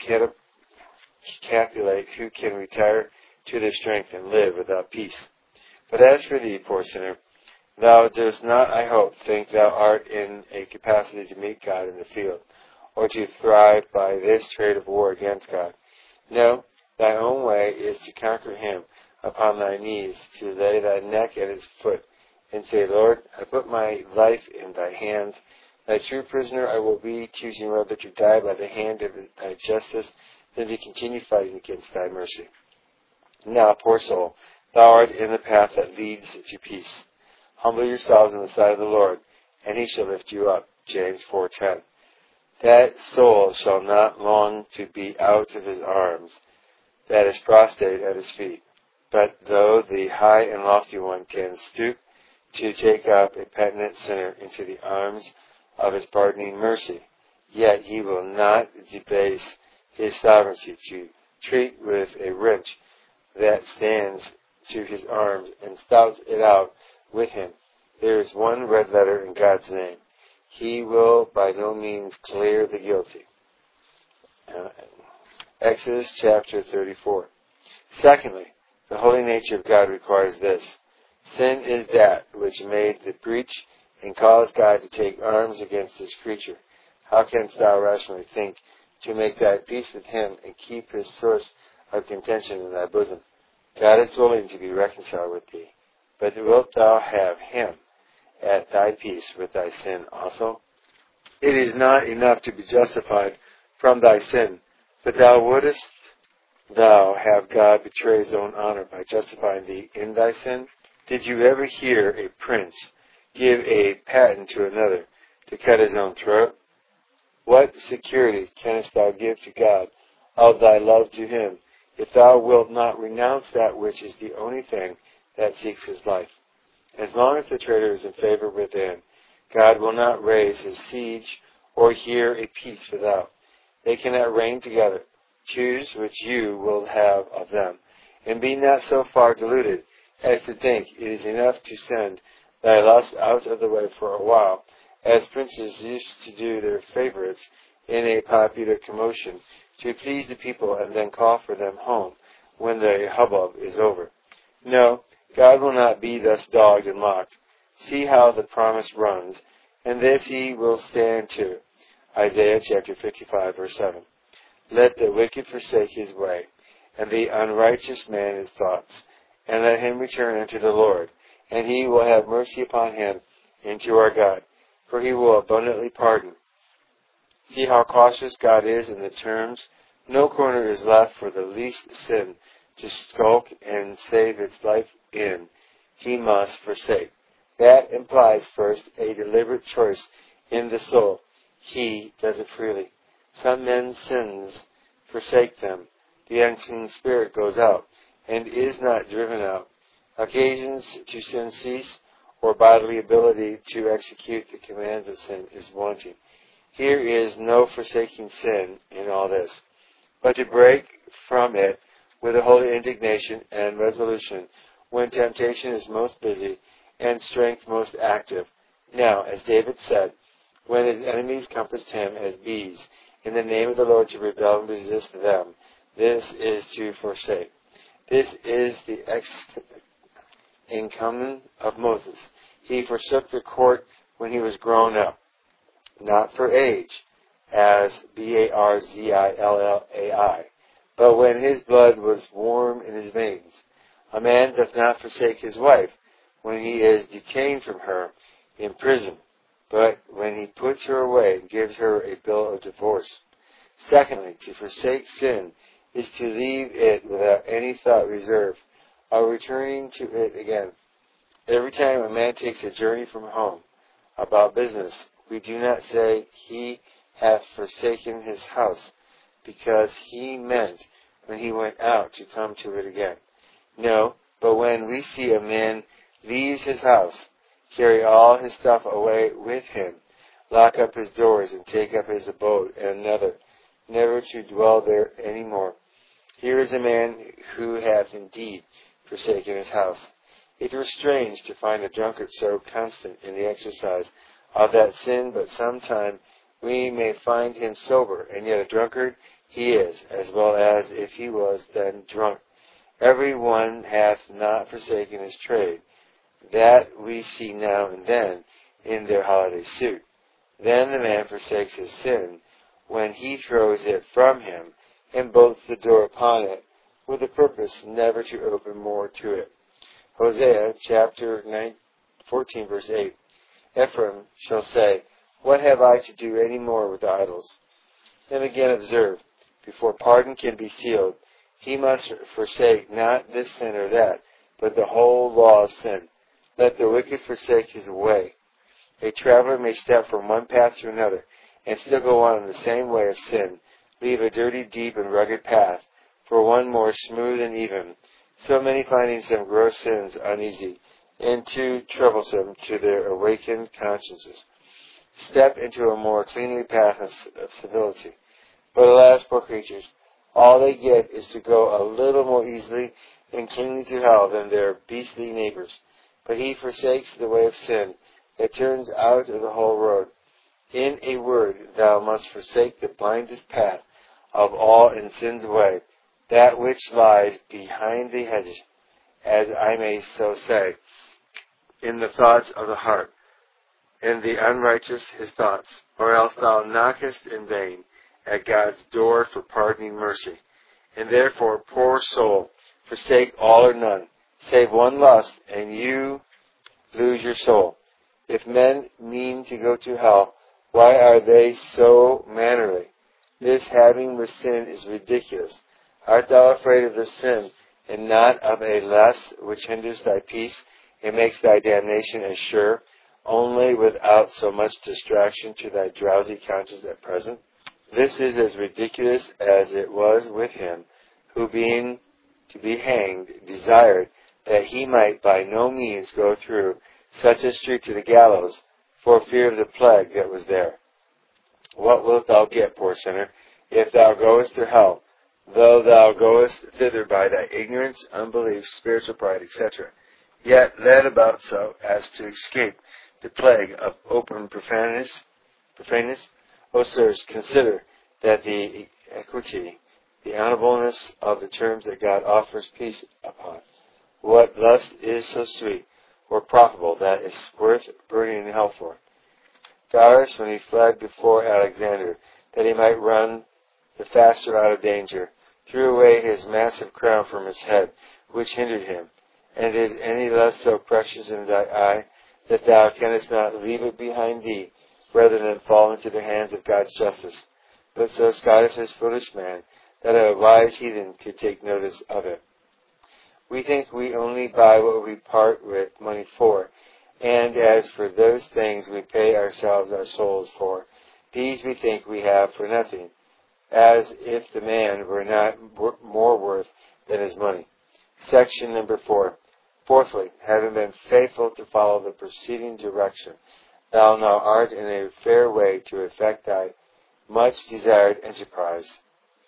capitulate who can retire to their strength and live without peace. But as for thee, poor sinner, thou dost not, I hope, think thou art in a capacity to meet God in the field, or to thrive by this trade of war against God. No, thy own way is to conquer him upon thy knees, to lay thy neck at his foot, and say, Lord, I put my life in thy hands. Thy true prisoner I will be, choosing rather to die by the hand of thy justice than to continue fighting against thy mercy. Now, poor soul, thou art in the path that leads to peace. Humble yourselves in the sight of the Lord, and he shall lift you up. James four ten. That soul shall not long to be out of his arms, that is prostrate at his feet. But though the high and lofty one can stoop to take up a penitent sinner into the arms of his pardoning mercy, yet he will not debase his sovereignty to treat with a wrench that stands to his arms and stouts it out with him. There is one red letter in God's name. He will by no means clear the guilty. Uh, Exodus chapter thirty-four. Secondly, the holy nature of God requires this. Sin is that which made the breach and caused God to take arms against his creature. How canst thou rationally think to make thy peace with him and keep his source of contention in thy bosom? God is willing to be reconciled with thee, but wilt thou have him at thy peace with thy sin also? It is not enough to be justified from thy sin, but thou wouldest thou have God betray his own honor by justifying thee in thy sin? Did you ever hear a prince give a patent to another to cut his own throat? What security canst thou give to God of thy love to him, if thou wilt not renounce that which is the only thing that seeks his life? As long as the traitor is in favor within, God will not raise his siege or hear a peace without. They cannot reign together. Choose which you will have of them, and be not so far deluded as to think it is enough to send thy lust out of the way for a while, as princes used to do their favorites in a popular commotion, to please the people and then call for them home when the hubbub is over. No, God will not be thus dogged and mocked. See how the promise runs, and this he will stand to. Isaiah chapter fifty-five, verse seven. Let the wicked forsake his way, and the unrighteous man his thoughts, and let him return unto the Lord, and he will have mercy upon him and to our God, for he will abundantly pardon. See how cautious God is in the terms. No corner is left for the least sin to skulk and save its life in. He must forsake. That implies first a deliberate choice in the soul. He does it freely. Some men's sins forsake them. The unclean spirit goes out and is not driven out. Occasions to sin cease, or bodily ability to execute the commands of sin is wanting. Here is no forsaking sin in all this, but to break from it with a holy indignation and resolution when temptation is most busy and strength most active. Now, as David said, when his enemies compassed him as bees, in the name of the Lord to rebel and resist them, this is to forsake. This is the ex-incumbent of Moses. He forsook the court when he was grown up, not for age, as B A R Z I L L A I, but when his blood was warm in his veins. A man doth not forsake his wife when he is detained from her in prison, but when he puts her away and gives her a bill of divorce. Secondly, to forsake sin is to leave it without any thought reserved of returning to it again. Every time a man takes a journey from home about business, we do not say he hath forsaken his house, because he meant when he went out to come to it again. No, but when we see a man leaves his house, carry all his stuff away with him, lock up his doors, and take up his abode in another, never to dwell there any more. Here is a man who hath indeed forsaken his house. It were strange to find a drunkard so constant in the exercise of that sin, but sometime we may find him sober, and yet a drunkard he is, as well as if he was then drunk. Every one hath not forsaken his trade. That we see now and then in their holiday suit. Then the man forsakes his sin when he throws it from him and bolts the door upon it, with the purpose never to open more to it. Hosea chapter fourteen, verse eight. Ephraim shall say, what have I to do any more with idols? Then again observe, before pardon can be sealed, he must forsake not this sin or that, but the whole law of sin. Let the wicked forsake his way. A traveler may step from one path to another, and still go on in the same way of sin, leave a dirty, deep, and rugged path for one more smooth and even. So many finding some gross sins uneasy, and too troublesome to their awakened consciences. Step into a more cleanly path of civility. But alas, poor creatures, all they get is to go a little more easily and cleanly to hell than their beastly neighbors. But he forsakes the way of sin that turns out of the whole road. In a word, thou must forsake the blindest path of all in sin's way, that which lies behind the hedge, as I may so say, in the thoughts of the heart, and the unrighteous his thoughts, or else thou knockest in vain at God's door for pardoning mercy. And therefore, poor soul, forsake all or none, save one lust, and you lose your soul. If men mean to go to hell, why are they so mannerly? This having with sin is ridiculous. Art thou afraid of this sin, and not of a less which hinders thy peace, and makes thy damnation as sure, only without so much distraction to thy drowsy conscience at present? This is as ridiculous as it was with him, who being to be hanged, desired that he might by no means go through such a street to the gallows, for fear of the plague that was there. What wilt thou get, poor sinner, if thou goest to hell, though thou goest thither by thy ignorance, unbelief, spiritual pride, et cetera, yet led about so as to escape the plague of open profaneness? profaneness? O sirs, consider that the equity, the honorableness of the terms that God offers peace upon. What lust is so sweet or profitable that it's worth burning in hell for. Darius, when he fled before Alexander, that he might run the faster out of danger, threw away his massive crown from his head, which hindered him. And is any less so precious in thy eye, that thou canst not leave it behind thee, rather than fall into the hands of God's justice? But so Scotus is foolish man, that a wise heathen could take notice of it. We think we only buy what we part with money for, and as for those things we pay ourselves our souls for, these we think we have for nothing, as if the man were not more worth than his money. Section number four. Fourthly, having been faithful to follow the preceding direction, thou now art in a fair way to effect thy much desired enterprise.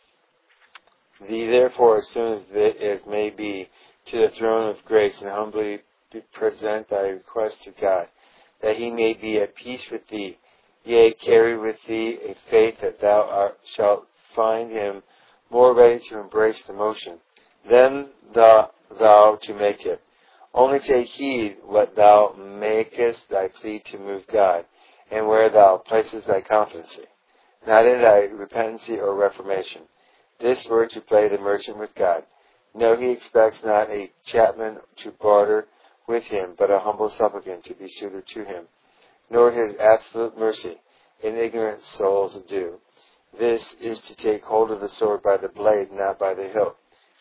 Thee therefore, as soon as it may be, to the throne of grace, and humbly present thy request to God, that he may be at peace with thee, yea, carry with thee a faith that thou art, shalt find him more ready to embrace the motion than thou, thou to make it. Only take heed what thou makest thy plea to move God, and where thou placest thy confidence, not in thy repentancy or reformation. This were to play the merchant with God. No, he expects not a chapman to barter with him, but a humble supplicant to be suitor to him, nor his absolute mercy in ignorant souls do. This is to take hold of the sword by the blade, not by the hilt.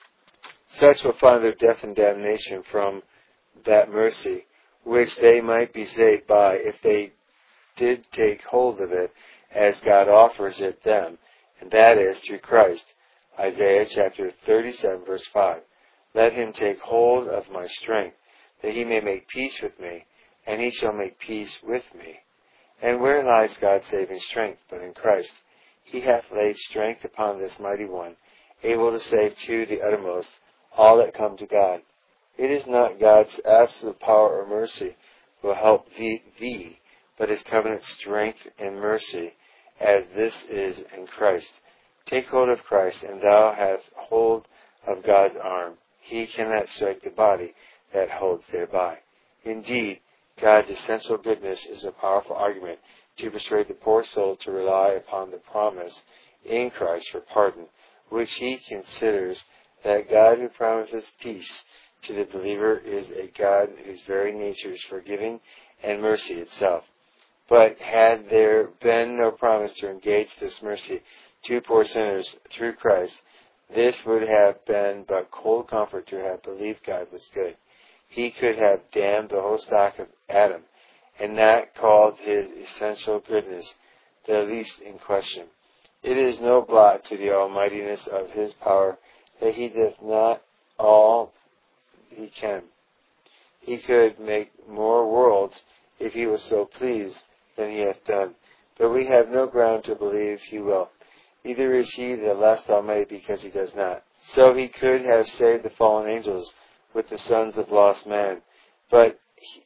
Such will find their death and damnation from that mercy, which they might be saved by, if they did take hold of it as God offers it them, and that is through Christ. Isaiah chapter thirty-seven, verse five. Let him take hold of my strength, that he may make peace with me, and he shall make peace with me. And where lies God's saving strength but in Christ? He hath laid strength upon this mighty one, able to save to the uttermost all that come to God. It is not God's absolute power or mercy will help thee, thee, but his covenant strength and mercy, as this is in Christ. Take hold of Christ, and thou hast hold of God's arm. He cannot strike the body that holds thereby. Indeed, God's essential goodness is a powerful argument to persuade the poor soul to rely upon the promise in Christ for pardon, which he considers that God who promises peace to the believer is a God whose very nature is forgiving and mercy itself. But had there been no promise to engage this mercy to poor sinners through Christ, this would have been but cold comfort to have believed God was good. He could have damned the whole stock of Adam, and not called his essential goodness the least in question. It is no blot to the almightiness of his power that he doth not all he can. He could make more worlds if he was so pleased than he hath done, but we have no ground to believe he will. Neither is he the less almighty because he does not. So he could have saved the fallen angels with the sons of lost man, but he,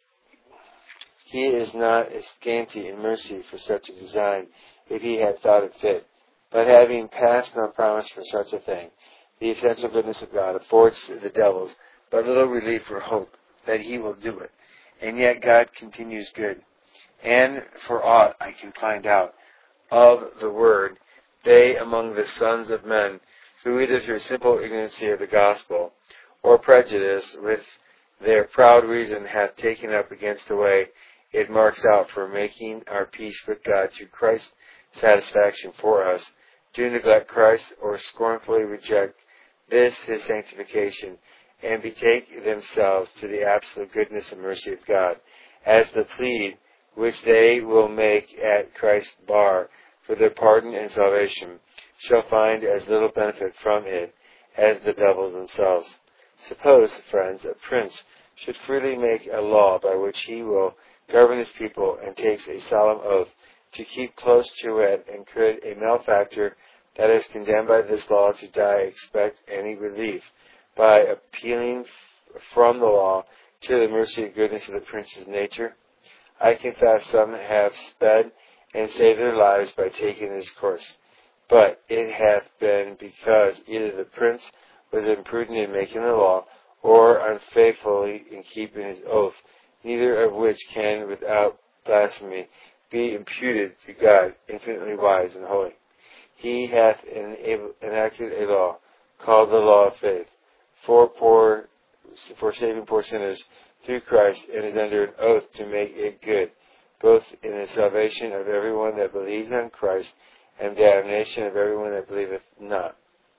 he is not as scanty in mercy for such a design if he had thought it fit. But having passed no promise for such a thing, the essential goodness of God affords the devils but little relief or hope that he will do it. And yet God continues good. And for aught I can find out of the word, they among the sons of men, who either through simple ignorancy of the gospel, or prejudice with their proud reason hath taken up against the way it marks out for making our peace with God through Christ's satisfaction for us, do neglect Christ, or scornfully reject this his sanctification, and betake themselves to the absolute goodness and mercy of God, as the plea which they will make at Christ's bar for their pardon and salvation, shall find as little benefit from it as the devils themselves. Suppose, friends, a prince should freely make a law by which he will govern his people, and takes a solemn oath to keep close to it, and could a malefactor that is condemned by this law to die expect any relief by appealing from the law to the mercy and goodness of the prince's nature? I confess some have sped and saved their lives by taking this course. But it hath been because either the prince was imprudent in making the law, or unfaithfully in keeping his oath, neither of which can, without blasphemy, be imputed to God, infinitely wise and holy. He hath enacted a law, called the law of faith, for poor, for saving poor sinners through Christ, and is under an oath to make it good, both in the salvation of everyone that believes on Christ, and damnation of everyone that believeth not.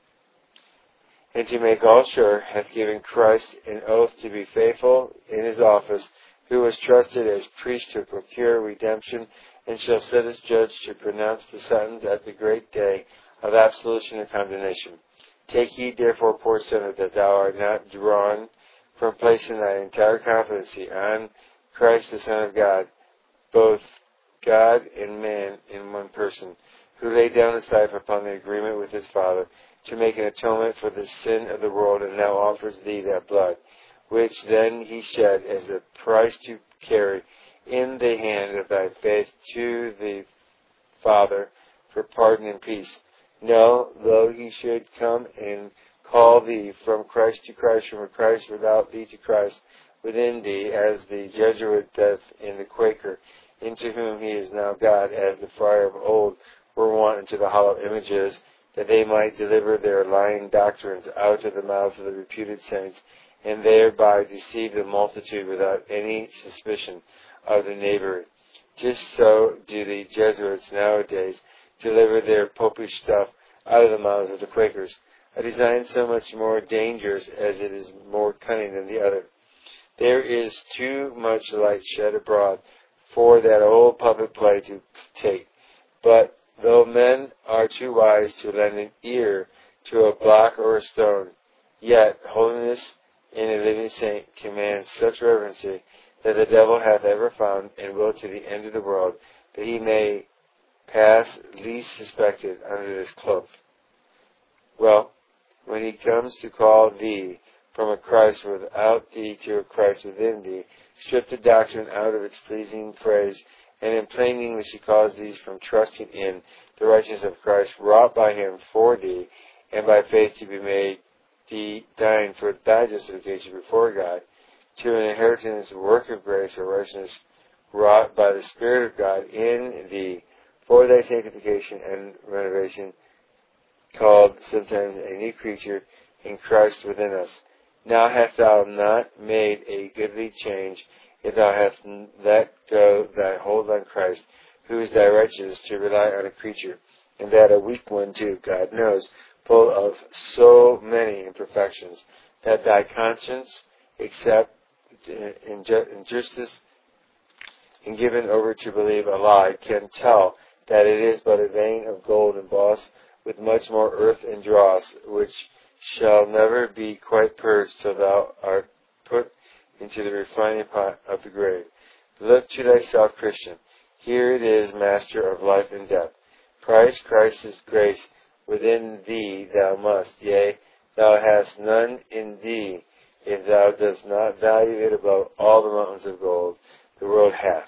And to make all sure, hath given Christ an oath to be faithful in his office, who was trusted as priest to procure redemption, and shall sit as judge to pronounce the sentence at the great day of absolution and condemnation. Take heed, therefore, poor sinner, that thou art not drawn from placing thy entire confidence on Christ, the Son of God, both God and man in one person, who laid down his life upon the agreement with his Father, to make an atonement for the sin of the world, and now offers thee that blood, which then he shed as a price to carry in the hand of thy faith to the Father for pardon and peace. No, though he should come and call thee from Christ to Christ, from Christ without thee to Christ within thee, as the Jesuit doth in the Quaker, into whom he is now God, as the friar of old were wont into the hollow images, that they might deliver their lying doctrines out of the mouths of the reputed saints, and thereby deceive the multitude without any suspicion of the knavery. Just so do the Jesuits nowadays deliver their popish stuff out of the mouths of the Quakers, a design so much more dangerous as it is more cunning than the other. There is too much light shed abroad for that old public play to take, but though men are too wise to lend an ear to a block or a stone, yet holiness in a living saint commands such reverency that the devil hath ever found, and will to the end of the world, that he may pass least suspected under this cloak. Well, when he comes to call thee from a Christ without thee to a Christ within thee, strip the doctrine out of its pleasing phrase, and in plain English he calls thee from trusting in the righteousness of Christ, wrought by him for thee, and by faith to be made thee dying for thy justification before God, to an inheritance work of grace or righteousness wrought by the Spirit of God in thee, for thy sanctification and renovation, called sometimes a new creature in Christ within us. Now hast thou not made a goodly change, if thou hast let go thy hold on Christ, who is thy righteousness, to rely on a creature, and that a weak one too, God knows, full of so many imperfections, that thy conscience, except in justice and given over to believe a lie, can tell that it is but a vein of gold embossed with much more earth and dross, which shall never be quite purged till thou art put into the refining pot of the grave. Look to thyself, Christian. Here it is, master of life and death. Prize Christ's grace within thee thou must, yea, thou hast none in thee, if thou dost not value it above all the mountains of gold the world hath.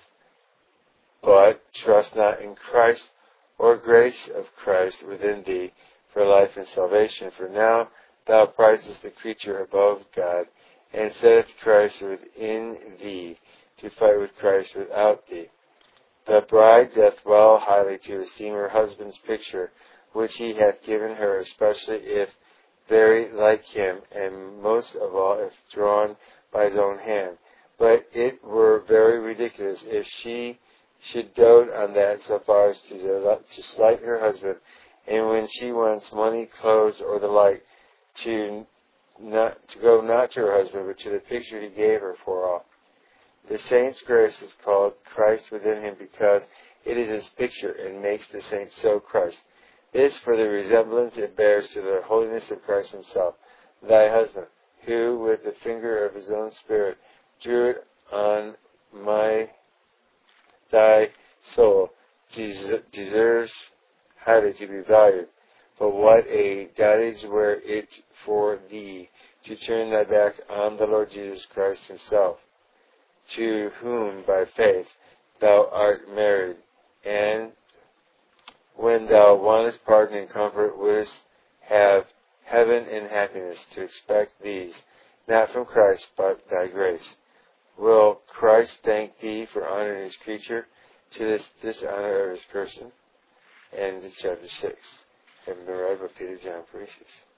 But trust not in Christ, or grace of Christ within thee, for life and salvation, for now thou prizest the creature above God, and settest Christ within thee, to fight with Christ without thee. The bride doth well highly to esteem her husband's picture, which he hath given her, especially if very like him, and most of all if drawn by his own hand. But it were very ridiculous if she should dote on that so far as to, to slight her husband, and when she wants money, clothes, or the like, to not to go not to her husband, but to the picture he gave her for all. The saint's grace is called Christ within him because it is his picture, and makes the saint so Christ. This for the resemblance it bears to the holiness of Christ himself, thy husband, who with the finger of his own Spirit drew it on my thy soul, des- deserves highly to be valued. But what a dotage were it for thee to turn thy back on the Lord Jesus Christ himself, to whom by faith thou art married, and when thou wantest pardon and comfort, wouldst have heaven and happiness to expect these, not from Christ, but thy grace. Will Christ thank thee for honoring his creature to this dishonor of his person? And chapter six. Having been read by Peter John Paresis.